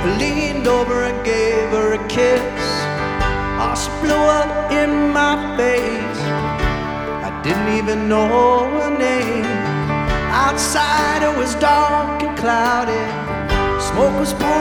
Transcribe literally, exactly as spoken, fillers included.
leaned over and gave her a kiss. Oh, she blew up in my face. I didn't even know her name. Outside it was dark and cloudy. Smoke was pouring